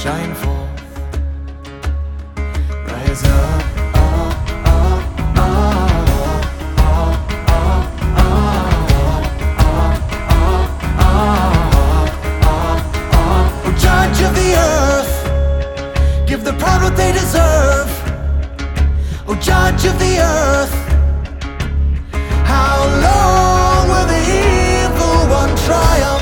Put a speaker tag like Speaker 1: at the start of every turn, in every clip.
Speaker 1: shine forth, rise up, up, up, up, up, up, up. Oh, Judge of the earth, give the proud what they deserve. Oh, Judge of the earth, how long will the evil one triumph?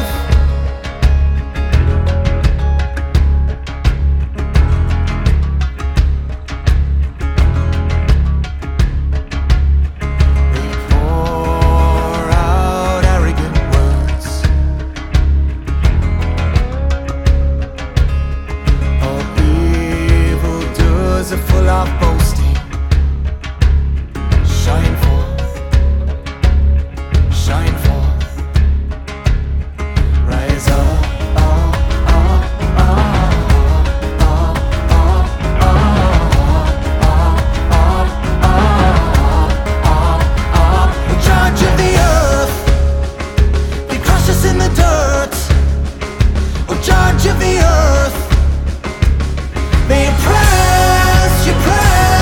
Speaker 1: Full of boasting, shine forth, shine forth, rise up, up, up, up, up, up, up. The Judge of the earth, they crush us in the dirt. Oh, Judge of the earth, they oppress. You pray.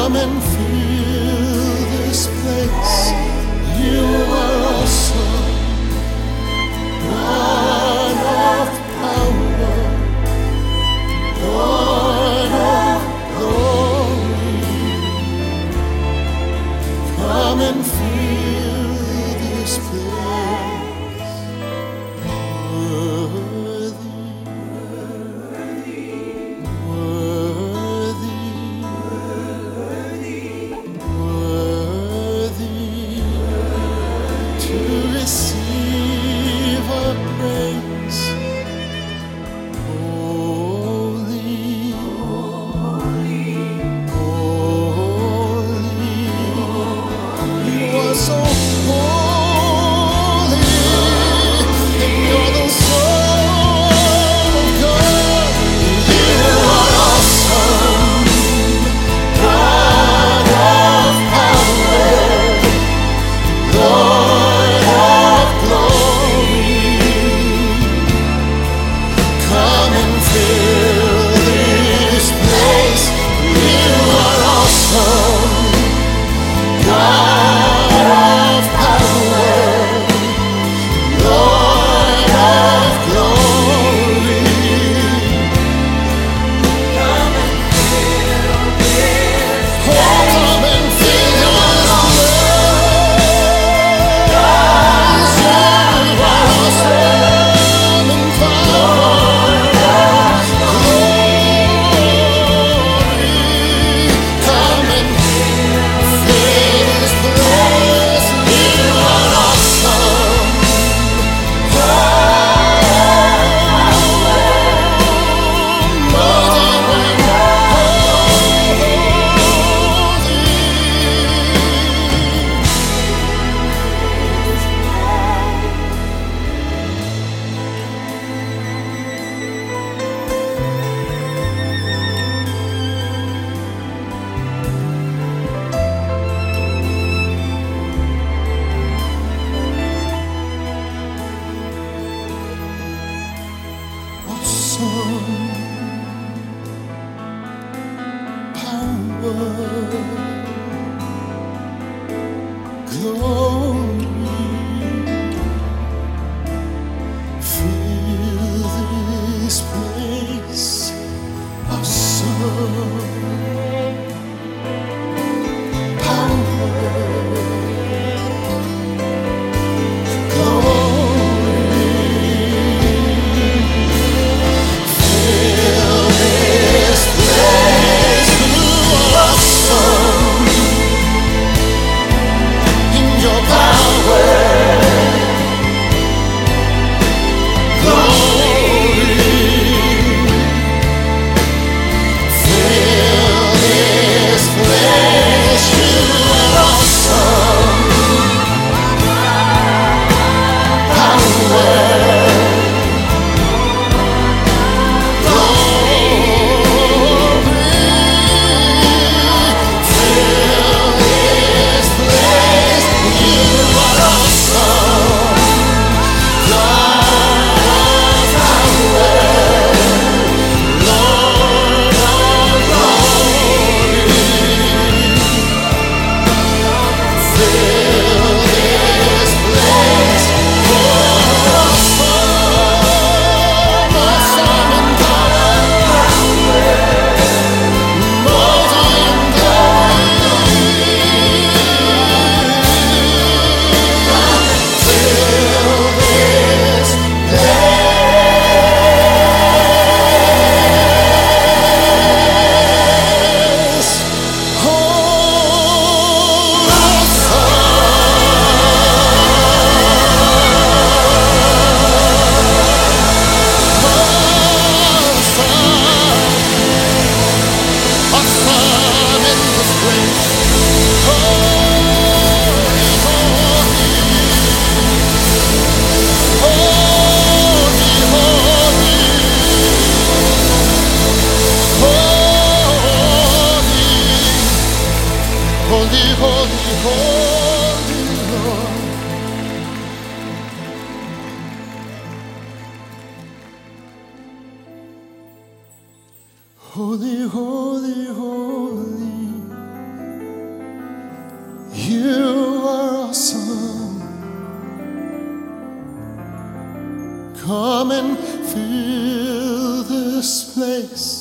Speaker 1: Come and fill this place. You are awesome, God of power, Lord of glory. Come and fill this place. Worthy, worthy, to receive our praise. Holy, holy, you are so holy, and you're the Son of God. You are awesome, God of power, Lord of glory. Come and fill this place. You are awesome, God of power, Lord of glory. Come and fill this place. Oh, come and fill this place. You are awesome in power, glory. Come and fill this place. You are awesome, awesome power, glory. Fill this place. Awesome power, glory. Fill this place. You are awesome in your power, glory. Fill this place. You are awesome power, holy, holy, holy Lord. Holy, holy, holy. You are awesome. Come and fill this place.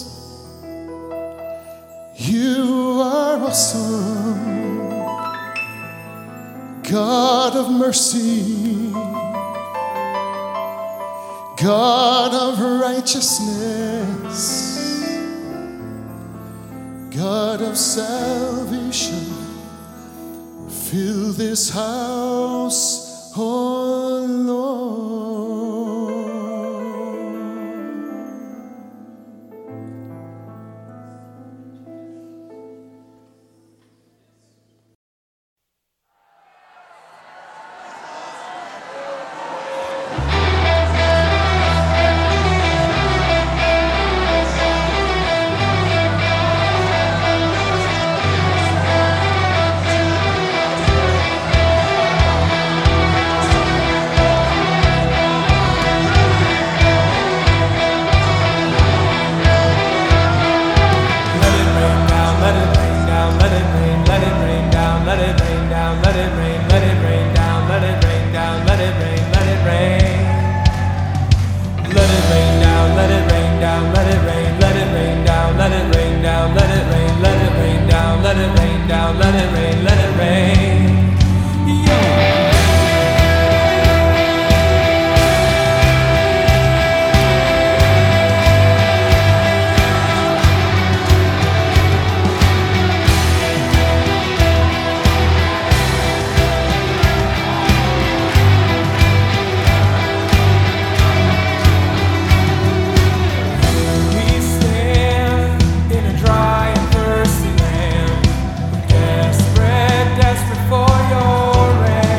Speaker 1: You are awesome, God of mercy, God of righteousness, God of salvation. Fill this house, oh Lord.
Speaker 2: Desperate for your rain.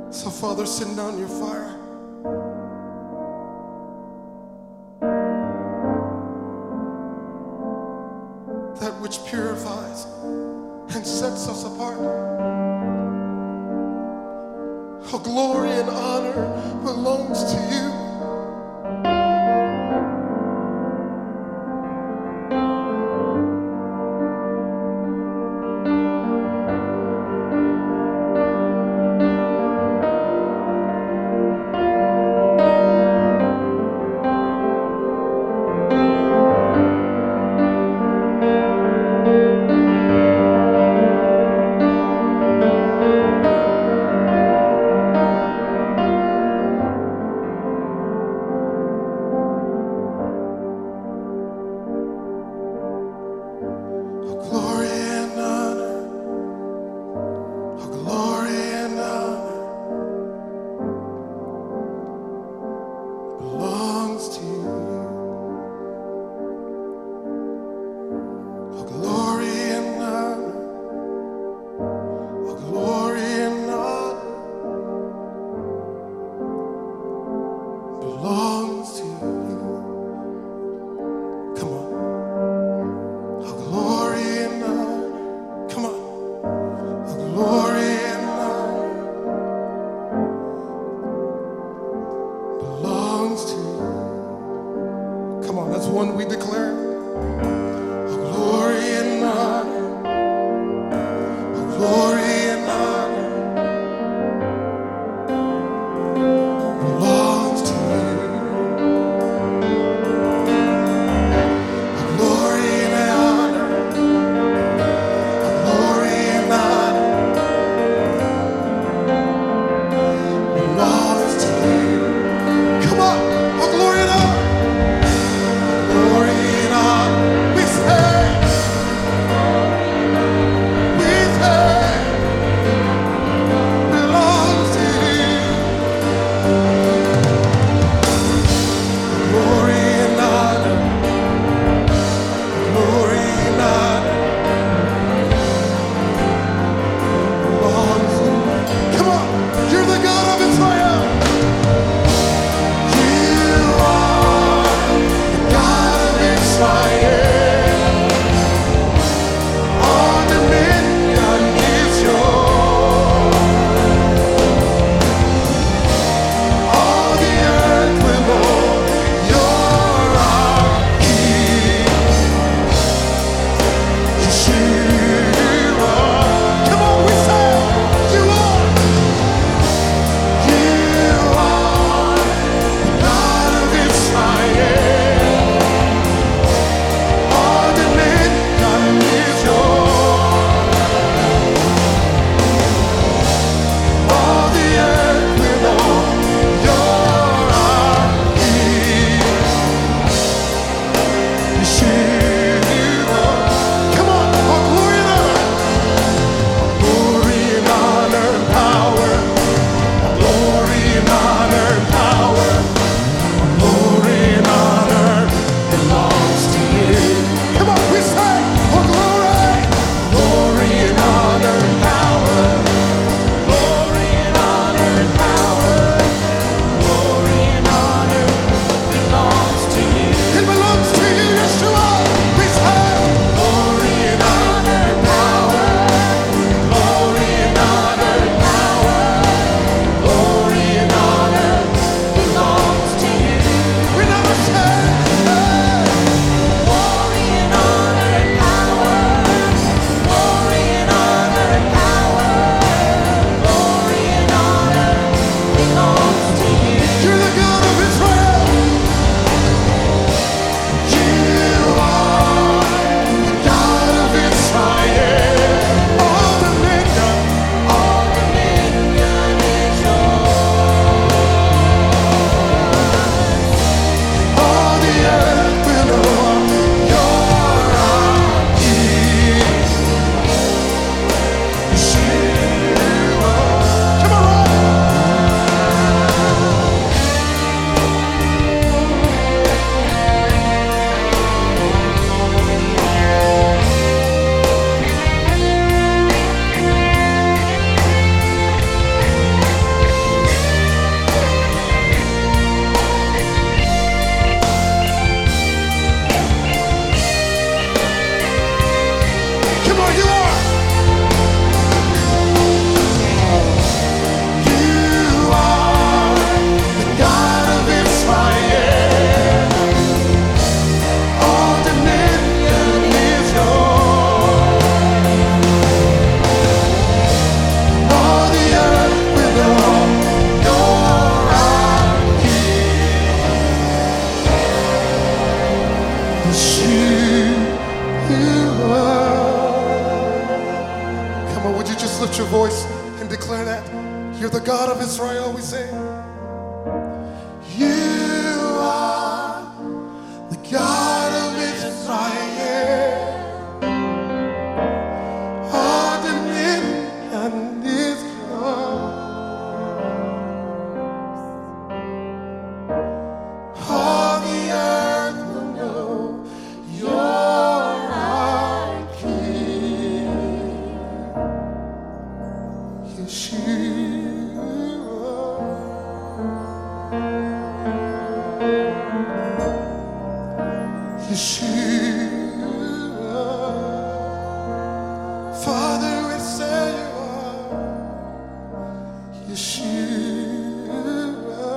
Speaker 2: So Father, send down your fire. That which purifies and sets us apart. All glory and honor belongs to you. can declare that. You're the God of Israel, we sing. You are the God of Israel. All dominion is yours. All the earth will know you're our King. Yeshua, Father, we say you are Yeshua.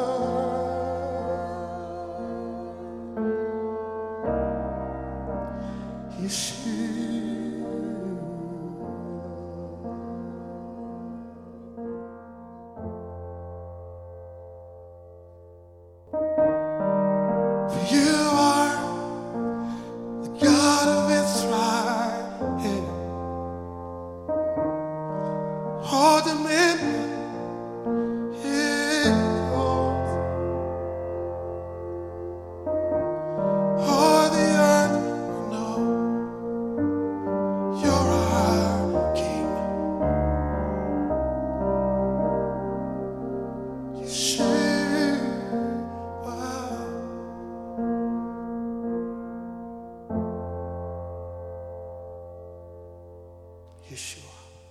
Speaker 2: For you are the God of Israel. All dominion is yours. All the earth will know you're our King. Yeshua.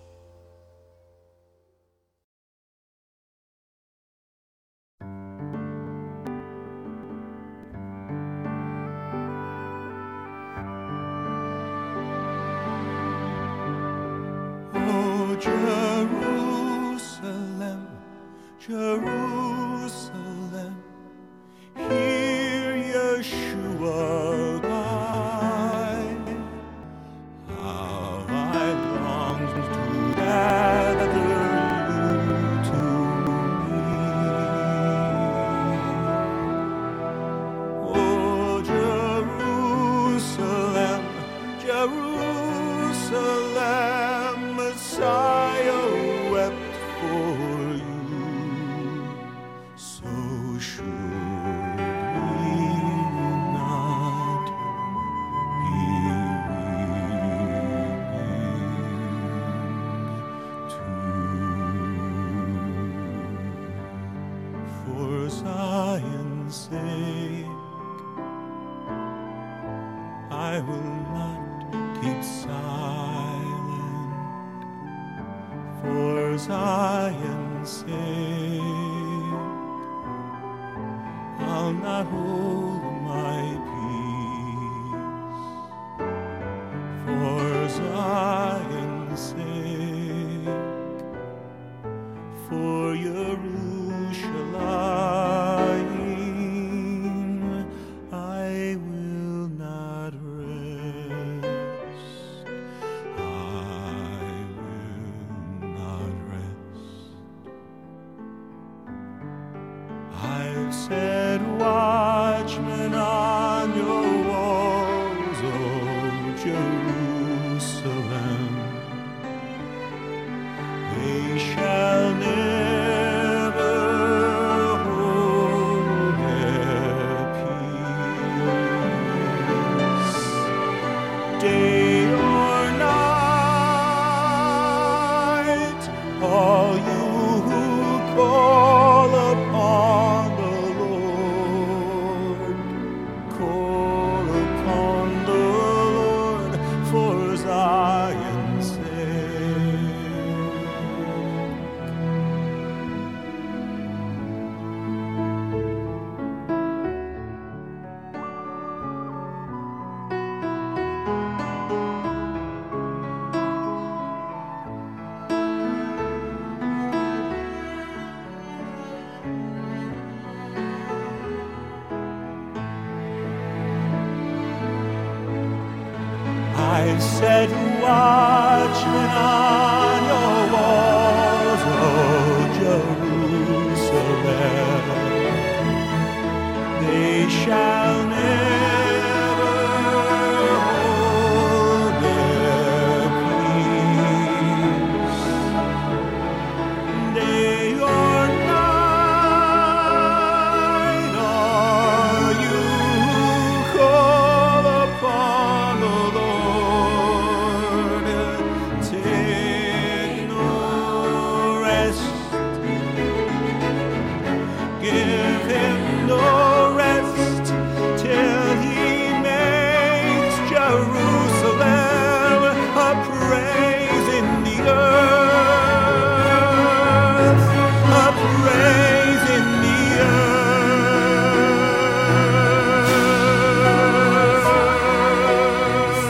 Speaker 1: Oh, Jerusalem, Jerusalem, hear Yeshua cry. How I long to gather you to me. Oh, Jerusalem, Jerusalem, Messiah wept for you. So should we not be weeping too? For Zion's sake, I will not keep silent. For Zion's sake, I'll not hold my peace. For Zion's sake, for Yerushalayim, I will not rest. I will not rest. I've set watchmen on your walls, O Jerusalem. They shall never hold their peace, day or night. All you who call upon the Lord, call upon the Lord for Zion's sake. I've set watchmen on your walls, O Jerusalem. They shall never hold their peace,
Speaker 3: rest. Give him no rest till he makes Jerusalem a praise in the earth, a praise in the earth.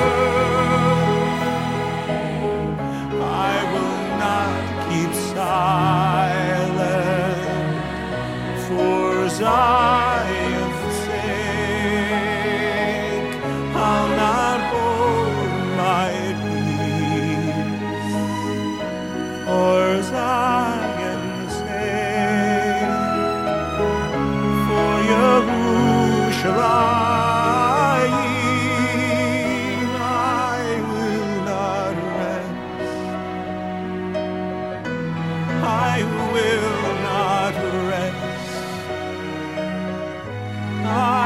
Speaker 3: I will not keep silent for Zion's sake. I'll not hold my peace for Zion's sake. For Yerushalayim I will not rest. I will not rest.